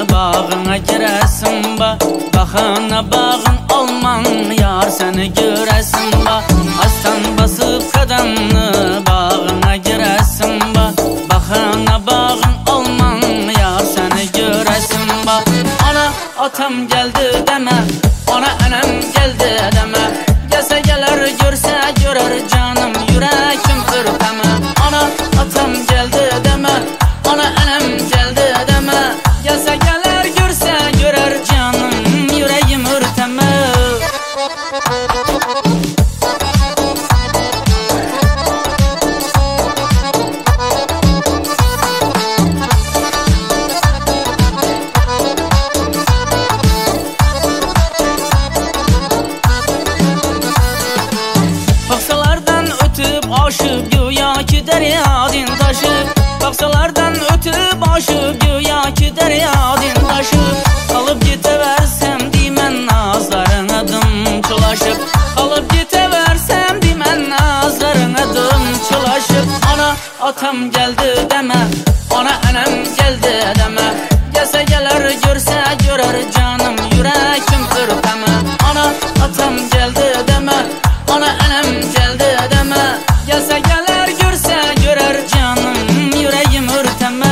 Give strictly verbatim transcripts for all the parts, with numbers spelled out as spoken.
bağına giresin ba. Bakana bağın alman yar seni göresin ba. Aslan basıp kadamını bağına giresin ba. Bakana bağın alman yar seni göresin ba. Ana atam geldi deme, ana anam geldi deme. Gelse gelir görse görer canım yüreğim ürpeme. Ana atam geldi deme, ana anam geldi deme. Gelse gelir görse görer canım yüreğim ürpeme. Baksalardan ötüp aşıp güya ki deryadin taşıp. Baksalardan ötüp aşıp güya ki deryadin taşıp. Kalıp giteversem dimen nazların adım çılaşıp. Kalıp giteversem dimen nazların adım çılaşıp. Ana atam geldi deme, ana anam geldi deme. Gelse gelir görse görer canım yüreğim ürpeme. Ana atam geldi deme, ana anam geldi deme. Gelse gelir görse görer canım yüreğim ürpeme.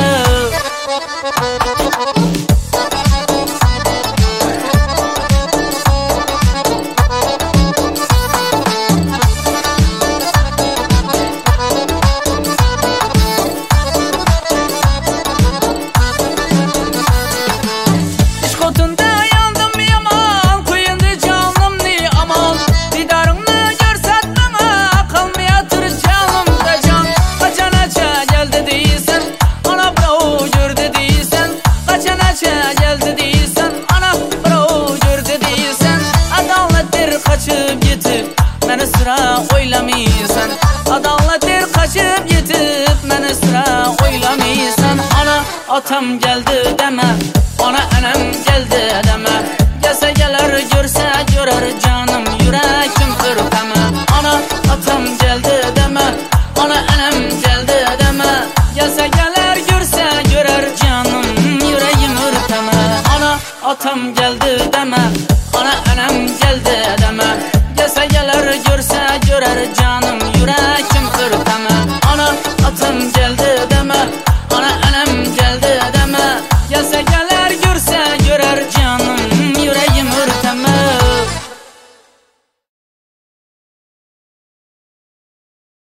İşkotunda yandım yaman, kuyundu canım ni aman. Didarını görset bana, kalmayatır canımda can. Kaçan aça geldi değilsen, ana bravo gördü değilsen. Kaçan aça geldi değilsen, ana bravo gördü değilsen. Adalettir kaçıp gitip, beni sıra oylamaysan. Adalettir kaçıp gitip, beni sıra oylamaysan. Ana atam geldi deme, ana anam geldi deme. Gelse gelir görse görer canım yüreğim ürpeme. Ana atam geldi deme, ana anam geldi deme. Gelse gelir görse görer canım yüreğim ürpeme. Ana atam geldi deme, ana anam geldi deme. Gelse gelir görse görer canım yüreğim ürpeme. Ana atam geldi